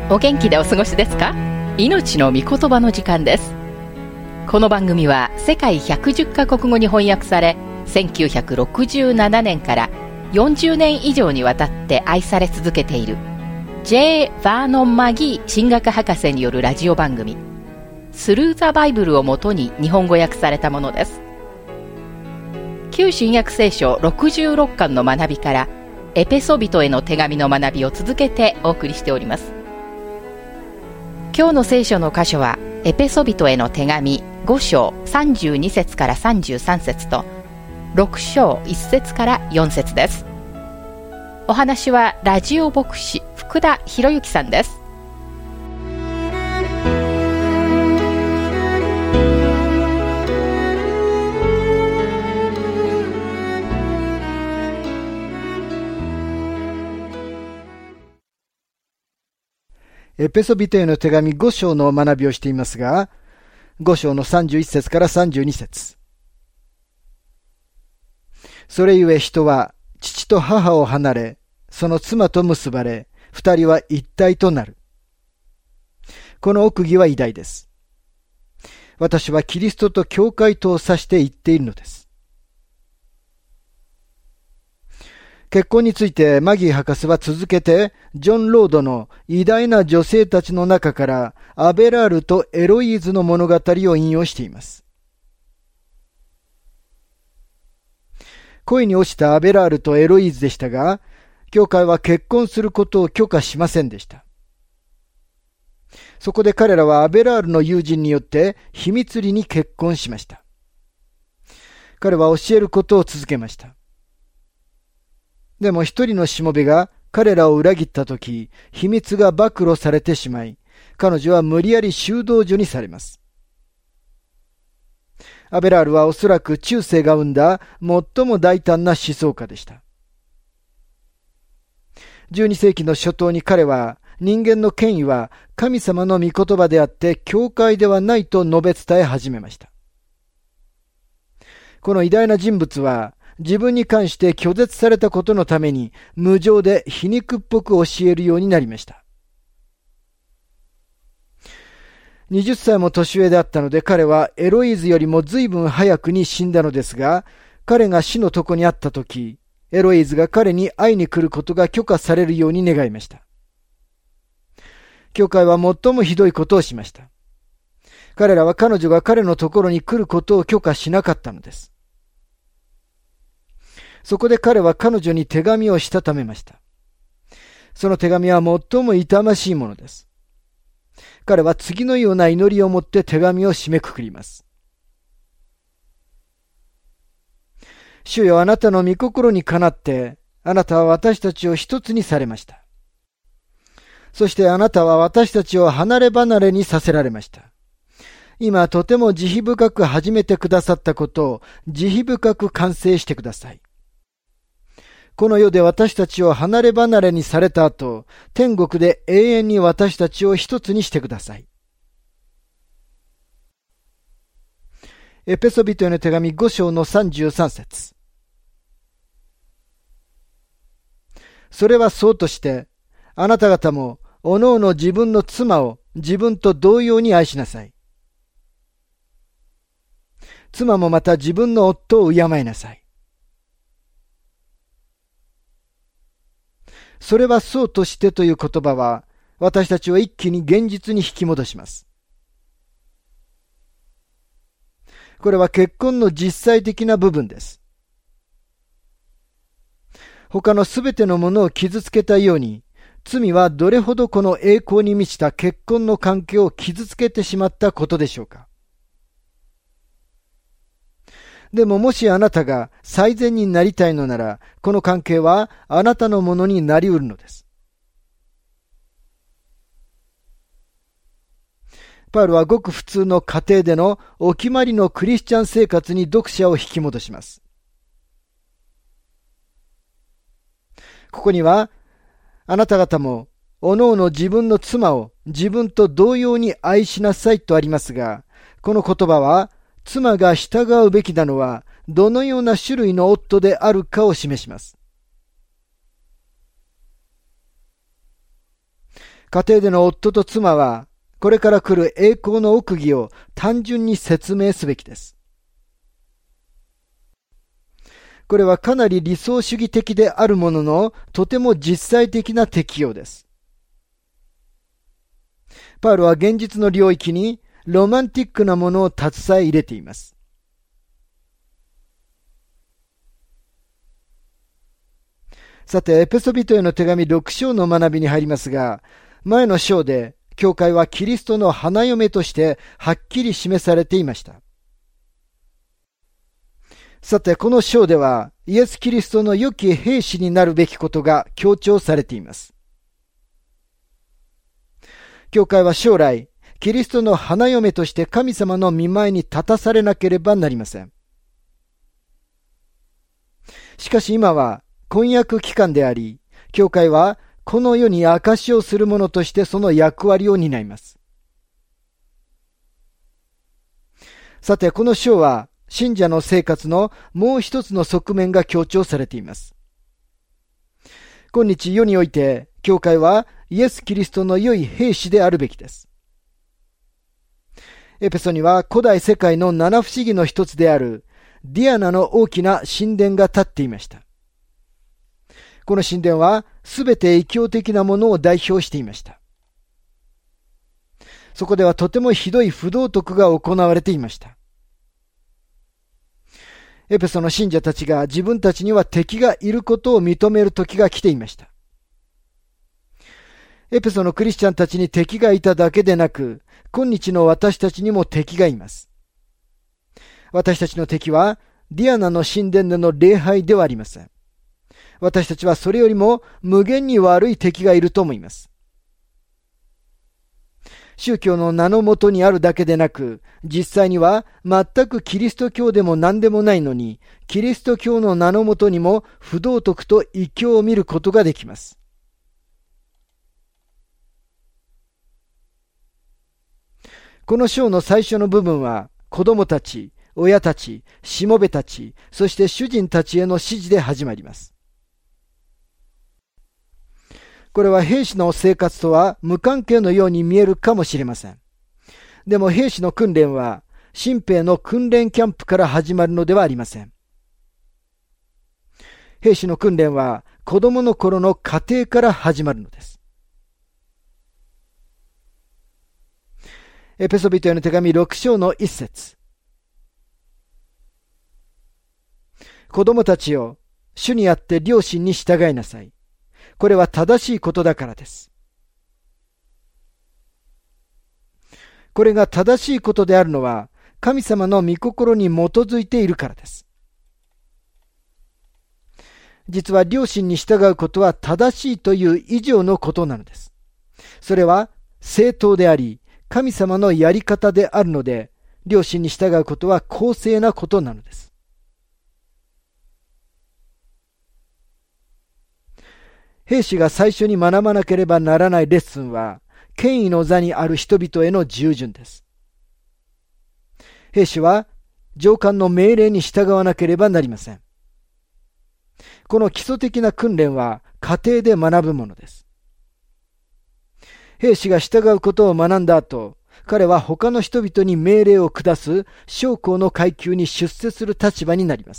お元気でお過ごしですか？命の御言葉の時間です。この番組は世界110カ国語に翻訳され、1967年から40年以上にわたって愛され続けている J. バーノン・マギー神学博士によるラジオ番組スルー・ザ・バイブルをもとに日本語訳されたものです。旧新約聖書66巻の学びからエペソビトへの手紙の学びを続けてお送りしております。今日の聖書の箇所はエペソビトへの手紙5章32節から33節と6章1節から4節です。お話はラジオ牧師福田博之さんです。 エペソビトへの手紙5章の学びをしていますが、5章の31節から32節。それゆえ人は父と母を離れ、その妻と結ばれ、二人は一体となる。この奥義は偉大です。私はキリストと教会とを指して言っているのです。結婚についてマギー博士は続けて、ジョン・ロードの偉大な女性たちの中からアベラールとエロイーズの物語を引用しています。恋に落ちたアベラールとエロイーズでしたが、教会は結婚することを許可しませんでした。そこで彼らはアベラールの友人によって秘密裏に結婚しました。彼は教えることを続けました。でも一人のしもべが彼らを裏切ったとき、秘密が暴露されてしまい、彼女は無理やり修道女にされます。アベラールはおそらく中世が生んだ最も大胆な思想家でした。12世紀の初頭に彼は、人間の権威は神様の御言葉であって教会ではないと述べ伝え始めました。この偉大な人物は、自分に関して拒絶されたことのために無情で皮肉っぽく教えるようになりました。20歳も年上であったので彼はエロイーズよりも随分早くに死んだのですが、彼が死の床にあったとき、エロイーズが彼に会いに来ることが許可されるように願いました。教会は最もひどいことをしました。彼らは彼女が彼のところに来ることを許可しなかったのです。そこで彼は彼女に手紙をしたためました。その手紙は最も痛ましいものです。彼は次のような祈りをもって手紙を締めくくります。主よ、あなたの御心にかなって、あなたは私たちを一つにされました。そしてあなたは私たちを離れ離れにさせられました。今とても慈悲深く始めてくださったことを慈悲深く完成してください。この世で私たちを離れ離れにされた後、天国で永遠に私たちを一つにしてください。エペソビトへの手紙5章の33節。それはそうとして、あなた方もおのおの自分の妻を自分と同様に愛しなさい。妻もまた自分の夫を敬いなさい。それはそうとしてという言葉は、私たちを一気に現実に引き戻します。これは結婚の実際的な部分です。他のすべてのものを傷つけたように、罪はどれほどこの栄光に満ちた結婚の関係を傷つけてしまったことでしょうか。でももしあなたが最善になりたいのなら、この関係はあなたのものになりうるのです。パウロはごく普通の家庭でのお決まりのクリスチャン生活に読者を引き戻します。ここには、あなた方もおのおの自分の妻を自分と同様に愛しなさいとありますが、この言葉は妻が従うべきなのはどのような種類の夫であるかを示します。 家庭での夫と妻は、これから来る栄光の奥義を単純に説明すべきです。これはかなり理想主義的であるものの、とても実際的な適用です。パウロは現実の領域にロマンティックなものを携え入れています。さて、エペソビトへの手紙6章の学びに入りますが、前の章で、教会はキリストの花嫁としてはっきり示されていました。さて、この章では、イエス・キリストの良き兵士になるべきことが強調されています。教会は将来、キリストの花嫁として神様の御前に立たされなければなりません。しかし今は、婚約期間であり、教会はこの世に証しをする者としてその役割を担います。さて、この章は信者の生活のもう一つの側面が強調されています。今日世において、教会はイエス・キリストの良い兵士であるべきです。エペソには古代世界の七不思議の一つであるディアナの大きな神殿が建っていました。この神殿はすべて異教的なものを代表していました。そこではとてもひどい不道徳が行われていました。エペソの信者たちが自分たちには敵がいることを認める時が来ていました。エペソのクリスチャンたちに敵がいただけでなく、今日の私たちにも敵がいます。私たちの敵はディアナの神殿での礼拝ではありません。私たちはそれよりも無限に悪い敵がいると思います。宗教の名のもとにあるだけでなく、実際には全くキリスト教でも何でもないのに、キリスト教の名のもとにも不道徳と異教を見ることができます。この章の最初の部分は、子供たち、親たち、しもべたち、そして主人たちへの指示で始まります。これは兵士の生活とは無関係のように見えるかもしれません。でも兵士の訓練は新兵の訓練キャンプから始まるのではありません。兵士の訓練は子供の頃の家庭から始まるのです。エペソビトへの手紙6章の1節。子供たちよ、主にあって両親に従いなさい。これは正しいことだからです。これが正しいことであるのは、神様の御心に基づいているからです。実は両親に従うことは正しいという以上のことなのです。それは正当であり、神様のやり方であるので、両親に従うことは公正なことなのです。兵士が最初に学ばなければならないレッスンは、権威の座にある人々への従順です。兵士は上官の命令に従わなければなりません。この基礎的な訓練は家庭で学ぶものです。兵士が従うことを学んだ後、彼は他の人々に命令を下す将校の階級に出世する立場になります。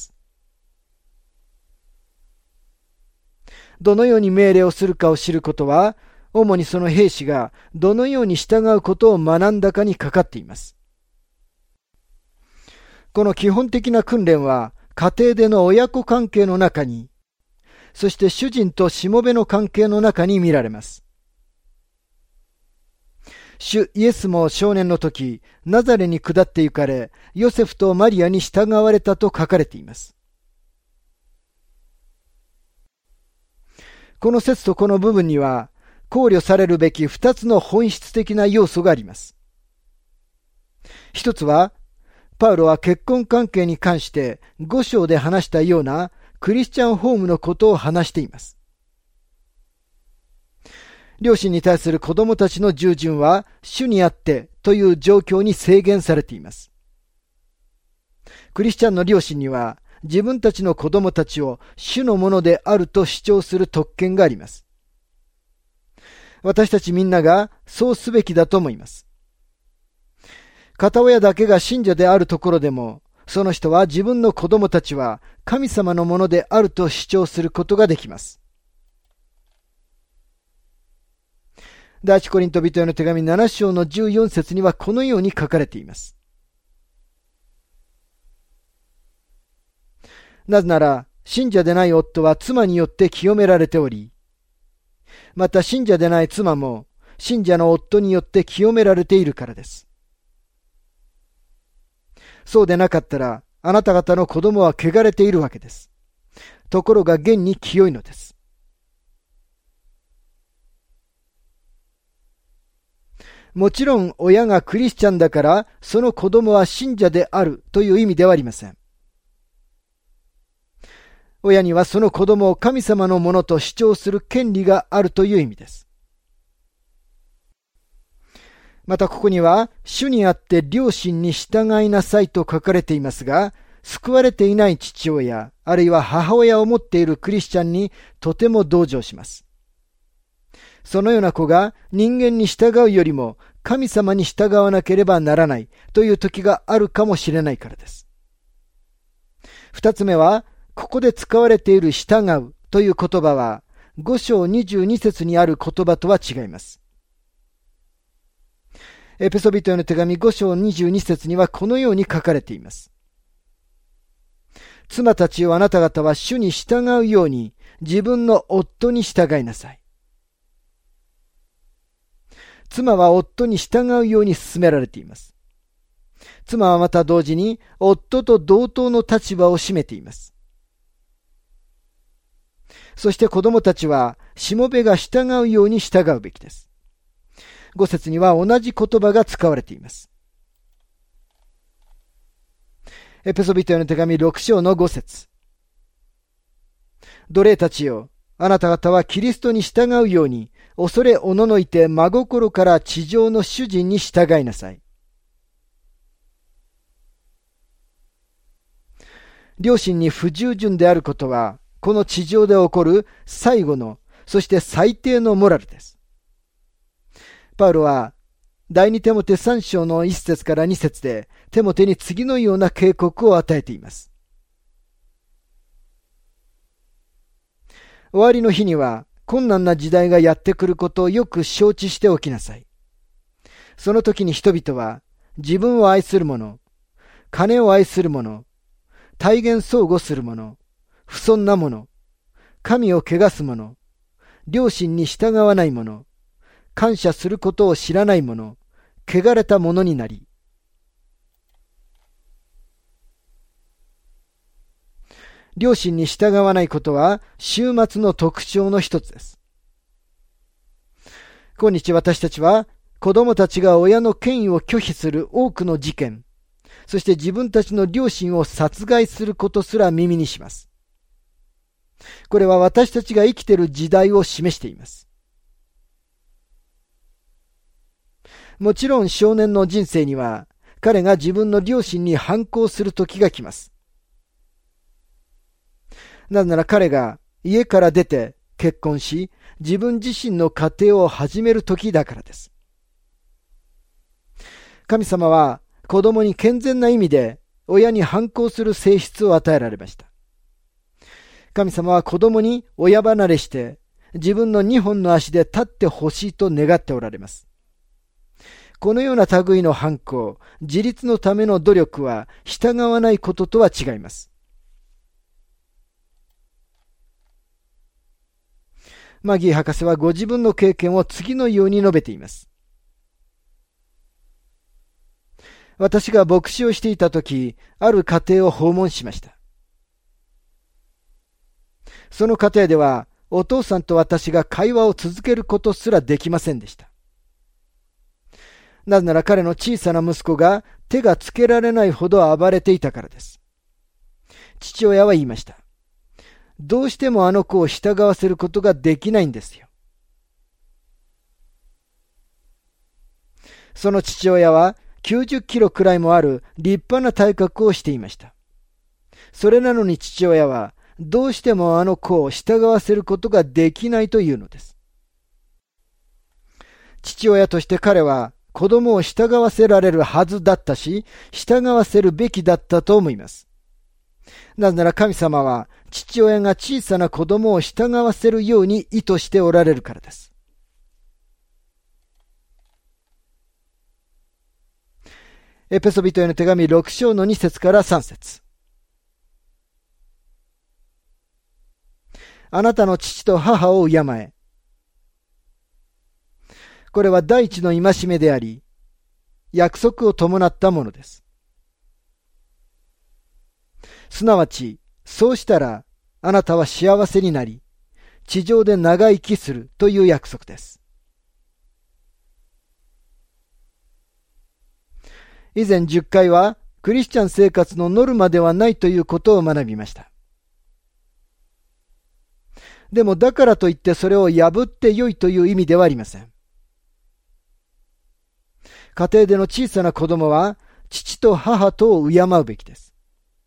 どのように命令をするかを知ることは、主にその兵士がどのように従うことを学んだかにかかっています。この基本的な訓練は、家庭での親子関係の中に、そして主人としもべの関係の中に見られます。主イエスも少年の時、ナザレに下って行かれ、ヨセフとマリアに従われたと書かれています。この説とこの部分には、考慮されるべき二つの本質的な要素があります。一つは、パウロは結婚関係に関して5章で話したようなクリスチャンホームのことを話しています。両親に対する子供たちの従順は主にあってという状況に制限されています。クリスチャンの両親には自分たちの子供たちを主のものであると主張する特権があります。 私たちみんながそうすべきだと思います。片親だけが信者であるところでも、その人は自分の子供たちは神様のものであると主張することができます。第一コリント人への手紙7章の14節にはこのように書かれています。なぜなら、信者でない夫は妻によって清められており、また信者でない妻も信者の夫によって清められているからです。そうでなかったら、あなた方の子供は汚れているわけです。ところが現に清いのです。もちろん親がクリスチャンだからその子供は信者であるという意味ではありません。親にはその子供を神様のものと主張する権利があるという意味です。またここには主にあって両親に従いなさいと書かれていますが、救われていない父親あるいは母親を持っているクリスチャンにとても同情します。そのような子が人間に従うよりも神様に従わなければならないという時があるかもしれないからです。二つ目は、ここで使われている従うという言葉は5章22節にある言葉とは違います。エペソビトへの手紙5章22節にはこのように書かれています。妻たちよ、あなた方は主に従うように自分の夫に従いなさい。妻は夫に従うように勧められています。妻はまた同時に夫と同等の立場を占めています。そして子供たちはしもべが従うように従うべきです。5節には同じ言葉が使われています。エペソビトへの手紙6章の5節。奴隷たちよ、あなた方はキリストに従うように恐れおののいて真心から地上の主人に従いなさい。両親に不従順であることはこの地上で起こる最後の、そして最低のモラルです。パウロは第二テモテ3章の1節から2節でテモテに次のような警告を与えています。終わりの日には困難な時代がやってくることをよく承知しておきなさい。その時に人々は自分を愛する者、金を愛する者、体現相互する者、不遜な者、神を汚す者、良心に従わない者、感謝することを知らない者、汚れた者になり、良心に従わないことは終末の特徴の一つです。今日私たちは子供たちが親の権威を拒否する多くの事件、そして自分たちの両親を殺害することすら耳にします。これは私たちが生きている時代を示しています。もちろん少年の人生には彼が自分の両親に反抗する時が来ます。なぜなら彼が家から出て結婚し自分自身の家庭を始める時だからです。神様は子供に健全な意味で親に反抗する性質を与えられました。神様は子供に親離れして自分の2本の足で立ってほしいと願っておられます。このような類の反抗、自立のための努力は従わないこととは違います。マギー博士はご自分の経験を次のように述べています。私が牧師をしていたとき、ある家庭を訪問しました。その家庭では、お父さんと私が会話を続けることすらできませんでした。なぜなら彼の小さな息子が手がつけられないほど暴れていたからです。父親は言いました。どうしてもあの子を従わせることができないんですよ。その父親は90キロくらいもある立派な体格をしていました。それなのに父親はどうしてもあの子を従わせることができないというのです。 父親として彼は子供を従わせられるはずだったし、従わせるべきだったと思います。なぜなら神様は父親が小さな子供を従わせるように意図しておられるからです。エペソビトへの手紙6章の2節から3節。あなたの父と母を敬え。これは第一の戒めであり、約束を伴ったものです。すなわち、そうしたらあなたは幸せになり、地上で長生きするという約束です。以前10回はクリスチャン生活のノルマではないということを学びました。でもだからといってそれを破って良いという意味ではありません。家庭での小さな子供は父と母とを敬うべきです。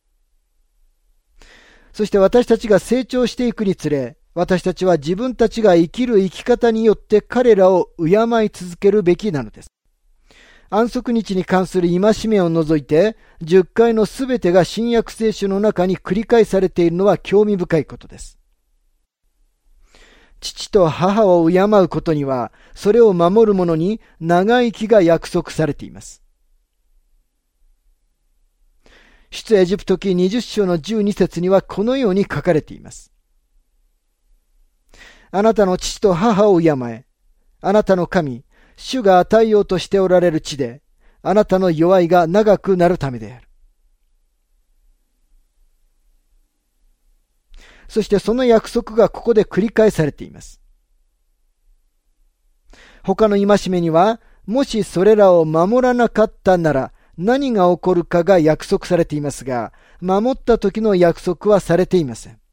そして私たちが成長していくにつれ、私たちは自分たちが生きる生き方によって彼らを敬い続けるべきなのです。安息日に関する戒めを除いて、10回のすべてが新約聖書の中に繰り返されているのは興味深いことです。父と母を敬うことには、それを守る者に長生きが約束されています。出エジプト記20章の12節にはこのように書かれています。あなたの父と母を敬え。あなたの神、主が与えようとしておられる地で、あなたの弱いが長くなるためである。そしてその約束がここで繰り返されています。他の戒めには、もしそれらを守らなかったなら何が起こるかが約束されていますが、守った時の約束はされていません。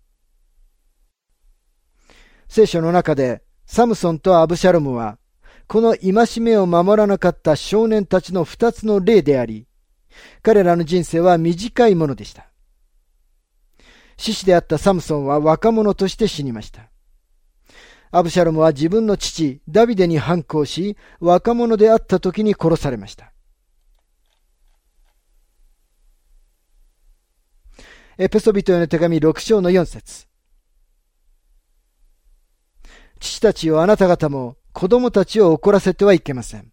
聖書の中でサムソンとアブシャロムは、この戒めを守らなかった少年たちの2つの例であり、彼らの人生は短いものでした。獅子であったサムソンは若者として死にました。アブシャロムは自分の父ダビデに反抗し、若者であった時に殺されました。エペソビトへの手紙6章の4節。父たちよ、あなた方も子供たちを怒らせてはいけません。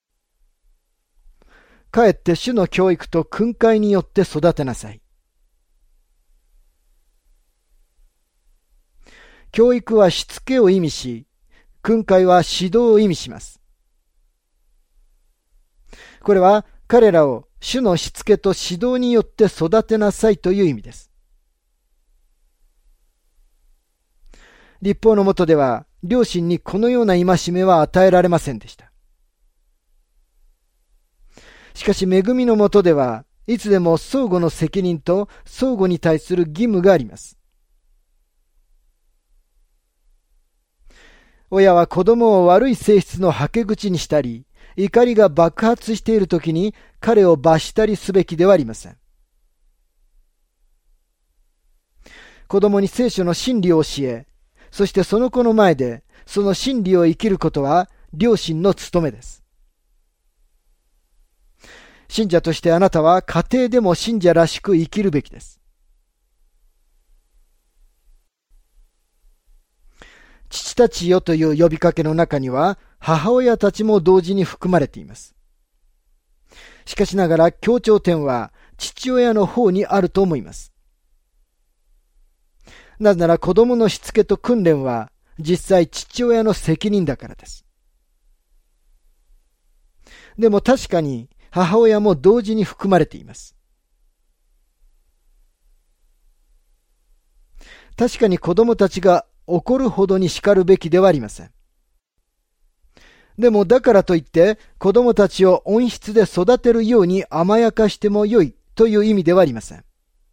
かえって主の教育と訓戒によって育てなさい。教育はしつけを意味し、訓戒は指導を意味します。これは彼らを主のしつけと指導によって育てなさいという意味です。律法の下では、両親にこのような戒めは与えられませんでした。しかし恵みの下では、いつでも相互の責任と相互に対する義務があります。親は子供を悪い性質のはけ口にしたり、怒りが爆発しているときに彼を罰したりすべきではありません。子供に聖書の真理を教え、そしてその子の前でその真理を生きることは両親の務めです。信者としてあなたは家庭でも信者らしく生きるべきです。父たちよという呼びかけの中には母親たちも同時に含まれています。しかしながら強調点は父親の方にあると思います。なぜなら子供のしつけと訓練は実際父親の責任だからです。でも確かに母親も同時に含まれています。確かに子供たちが怒るほどに叱るべきではありません。でもだからといって子供たちを温室で育てるように甘やかしてもよいという意味ではありません。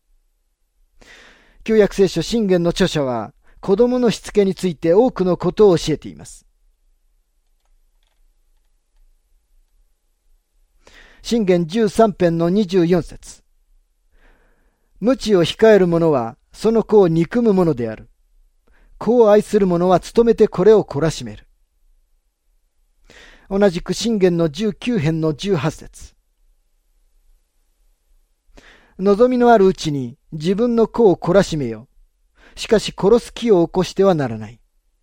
旧約聖書箴言の著者は子供のしつけについて多くのことを教えています。箴言13編の24節。無知を控える者はその子を憎む者である。子を愛する者は努めてこれを懲らしめる。 同じく箴言の19編の18節。望みのあるうちに自分の子を懲らしめよ。しかし殺す気を起こしてはならない。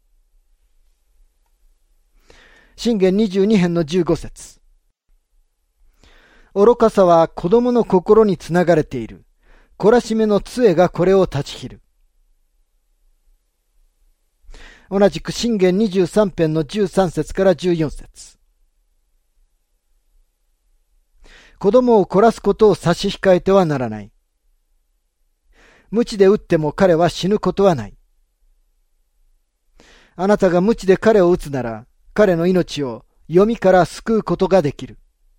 箴言22編の15節。愚かさは子供の心につながれている。懲らしめの杖がこれを断ち切る。同じく箴言23編の13節から14節。子供を懲らすことを差し控えてはならない。鞭で打っても彼は死ぬことはない。あなたが鞭で彼を打つなら、彼の命を読みから救うことができる。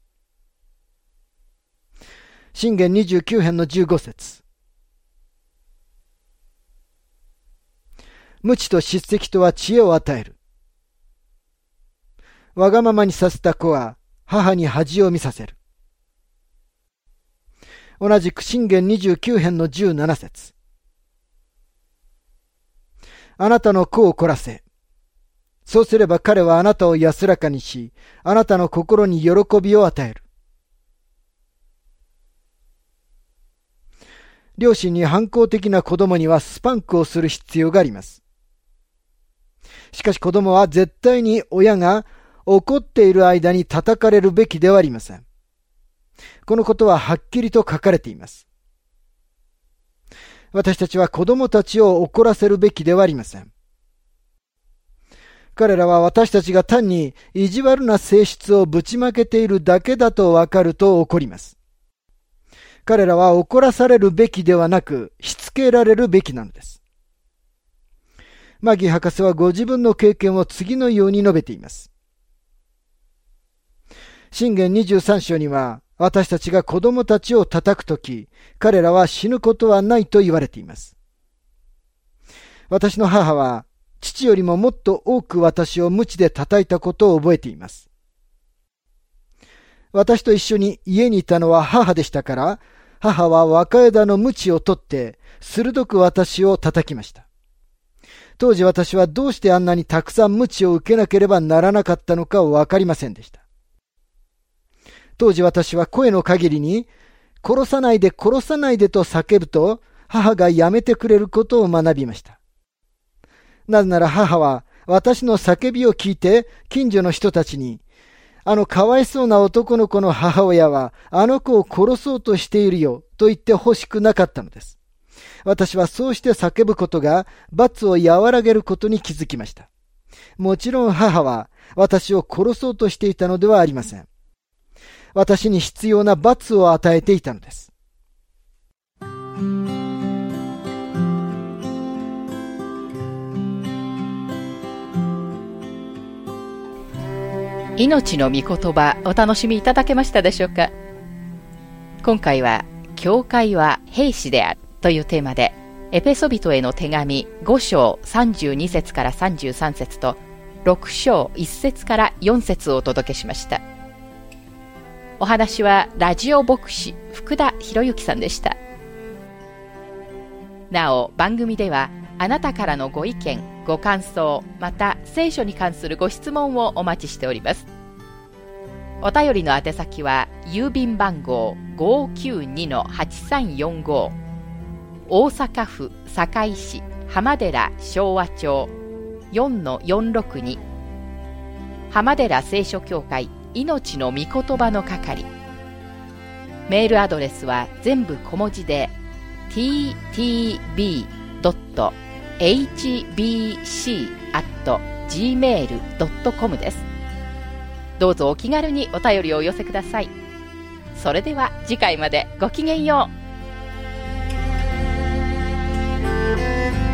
箴言29編の15節。無知と叱責とは知恵を与える。わがままにさせた子は母に恥を見させる。同じく箴言29編の17節。あなたの子を懲らせ。そうすれば彼はあなたを安らかにし、あなたの心に喜びを与える。両親に反抗的な子供にはスパンクをする必要があります。しかし子供は絶対に親が怒っている間に叩かれるべきではありません。このことははっきりと書かれています。私たちは子供たちを怒らせるべきではありません。彼らは私たちが単に意地悪な性質をぶちまけているだけだとわかると怒ります。彼らは怒らされるべきではなく、しつけられるべきなのです。マギー博士はご自分の経験を次のように述べています。箴言23章には、私たちが子供たちを叩くとき、彼らは死ぬことはないと言われています。私の母は、父よりももっと多く私を鞭で叩いたことを覚えています。私と一緒に家にいたのは母でしたから、母は若枝の鞭を取って、鋭く私を叩きました。当時私はどうしてあんなにたくさん鞭を受けなければならなかったのかわかりませんでした。当時私は声の限りに、殺さないで殺さないでと叫ぶと、母がやめてくれることを学びました。なぜなら母は私の叫びを聞いて近所の人たちに、あのかわいそうな男の子の母親はあの子を殺そうとしているよと言ってほしくなかったのです。私はそうして叫ぶことが罰を和らげることに気づきました。もちろん母は私を殺そうとしていたのではありません。私に必要な罰を与えていたのです。 命の御言葉、お楽しみいただけましたでしょうか。今回は教会は兵士であるというテーマで、エペソビトへの手紙5章32節から33節と6章1節から4節をお届けしました。お話はラジオ牧師福田博之さんでした。なお番組ではあなたからのご意見ご感想、また聖書に関するご質問をお待ちしております。お便りの宛先は郵便番号 592-8345 大阪府堺市浜寺昭和町 4-462 浜寺聖書協会命の御言葉の係。メールアドレスは全部小文字で ttb.hbc@gmail.com です。どうぞお気軽にお便りをお寄せください。それでは次回までごきげんよう。